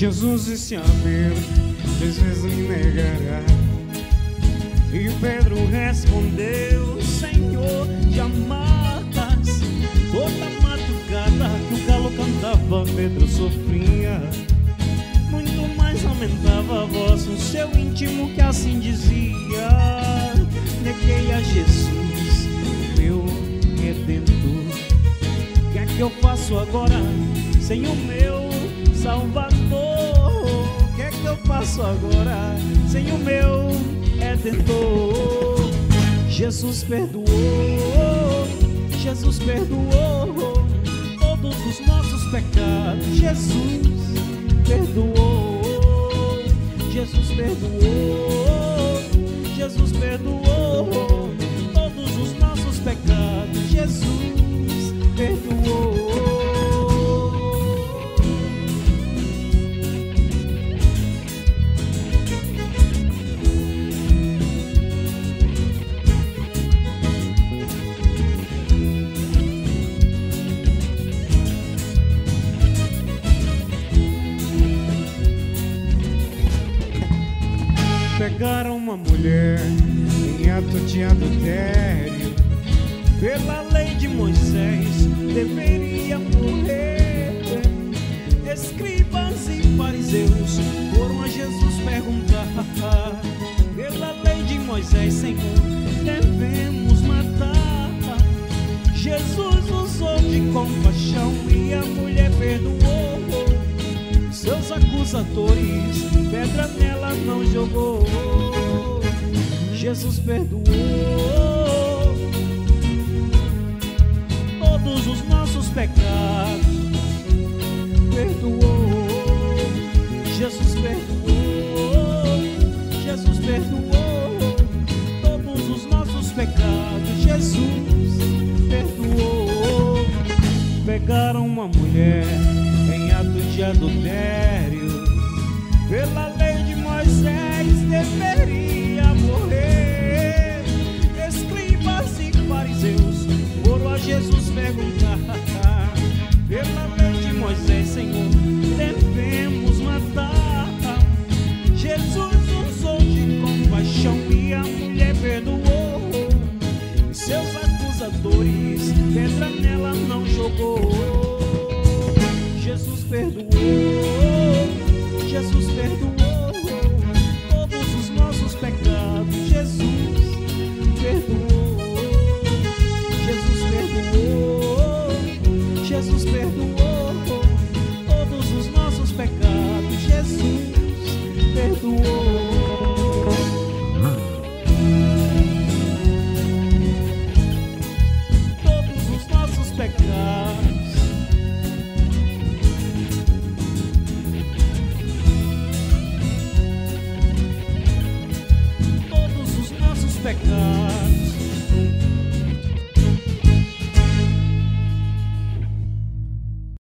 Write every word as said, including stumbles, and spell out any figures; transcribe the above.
Jesus disse a Pedro: três vezes me negará. E Pedro respondeu: Senhor, jamais. Toda madrugada que o galo cantava, Pedro sofria. Muito mais aumentava a voz no seu íntimo, que assim dizia: neguei a Jesus, meu Redentor. O que é que eu faço agora, Senhor meu Salvador? O que é que eu faço agora, Senhor meu Redentor? Jesus perdoou, Jesus perdoou todos os nossos pecados. Jesus perdoou, Jesus perdoou, Jesus perdoou todos os nossos pecados. Jesus perdoou. Pegaram uma mulher em ato de adultério. Pela lei de Moisés deveria morrer. Escribas e fariseus foram a Jesus perguntar: pela lei de Moisés, Senhor, devemos matar. Jesus usou de compaixão e a mulher perdoou. Seus acusadores pedra nela não jogou. Jesus perdoou todos os nossos pecados. Perdoou, Jesus perdoou, Jesus perdoou todos os nossos pecados. Jesus perdoou. Pegaram uma mulher em ato de adultério. Pela lei de Moisés deveria morrer. Escribas e fariseus foram a Jesus perguntar: pela lei de Moisés, Senhor, devemos matar. Jesus usou de compaixão e a mulher perdoou. Seus acusadores pedra nela não jogou.